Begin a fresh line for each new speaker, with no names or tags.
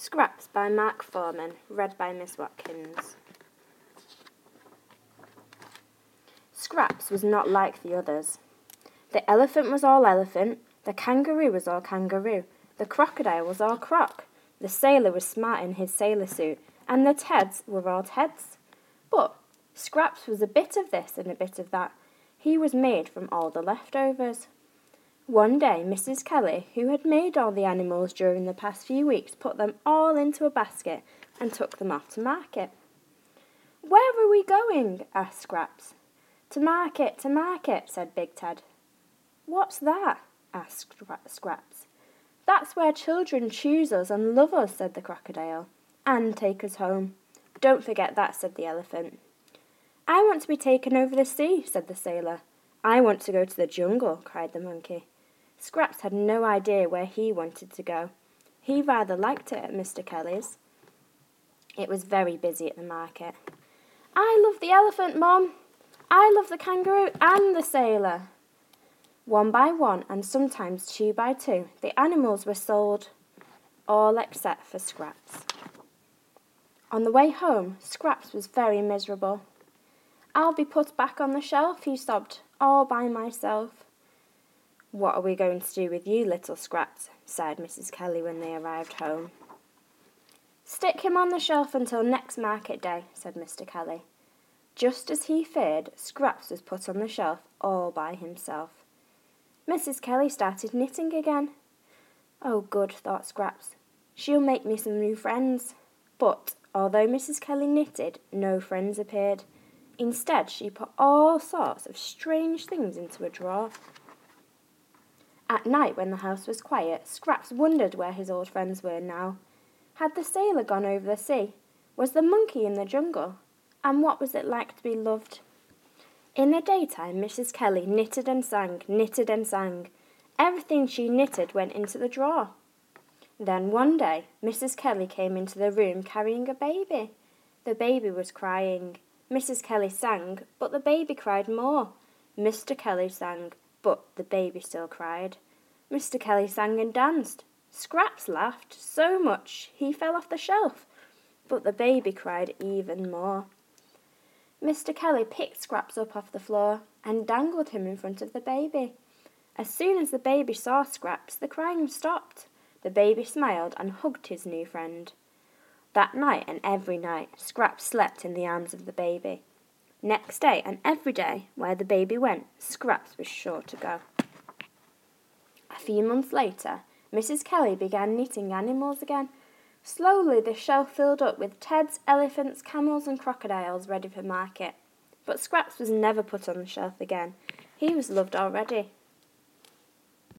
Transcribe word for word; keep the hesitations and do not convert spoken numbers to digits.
Scraps by Mark Foreman, read by Miss Watkins. Scraps was not like the others. The elephant was all elephant, the kangaroo was all kangaroo, the crocodile was all croc, the sailor was smart in his sailor suit, and the Teds were all Teds. But Scraps was a bit of this and a bit of that. He was made from all the leftovers. One day, Missus Kelly, who had made all the animals during the past few weeks, put them all into a basket and took them off to market. "Where are we going?" asked Scraps. "To market, to market," said Big Ted. "What's that?" asked Scraps. "That's where children choose us and love us," said the crocodile, "and take us home." "Don't forget that," said the elephant. "I want to be taken over the sea," said the sailor. "I want to go to the jungle," cried the monkey. Scraps had no idea where he wanted to go. He rather liked it at Mister Kelly's. It was very busy at the market. "I love the elephant, Mum. I love the kangaroo and the sailor." One by one, and sometimes two by two, the animals were sold, all except for Scraps. On the way home, Scraps was very miserable. "I'll be put back on the shelf," he sobbed, "all by myself." "What are we going to do with you, little Scraps?" sighed Missus Kelly when they arrived home. "Stick him on the shelf until next market day," said Mister Kelly. Just as he feared, Scraps was put on the shelf all by himself. Missus Kelly started knitting again. "Oh, good," thought Scraps. "She'll make me some new friends." But although Missus Kelly knitted, no friends appeared. Instead, she put all sorts of strange things into a drawer. At night, when the house was quiet, Scraps wondered where his old friends were now. Had the sailor gone over the sea? Was the monkey in the jungle? And what was it like to be loved? In the daytime, Missus Kelly knitted and sang, knitted and sang. Everything she knitted went into the drawer. Then one day, Missus Kelly came into the room carrying a baby. The baby was crying. Missus Kelly sang, but the baby cried more. Mister Kelly sang, but the baby still cried. Mister Kelly sang and danced. Scraps laughed so much he fell off the shelf, but the baby cried even more. Mister Kelly picked Scraps up off the floor and dangled him in front of the baby. As soon as the baby saw Scraps, the crying stopped. The baby smiled and hugged his new friend. That night and every night, Scraps slept in the arms of the baby. Next day and every day, where the baby went, Scraps was sure to go. A few months later, Missus Kelly began knitting animals again. Slowly the shelf filled up with Teds, elephants, camels and crocodiles ready for market. But Scraps was never put on the shelf again. He was loved already.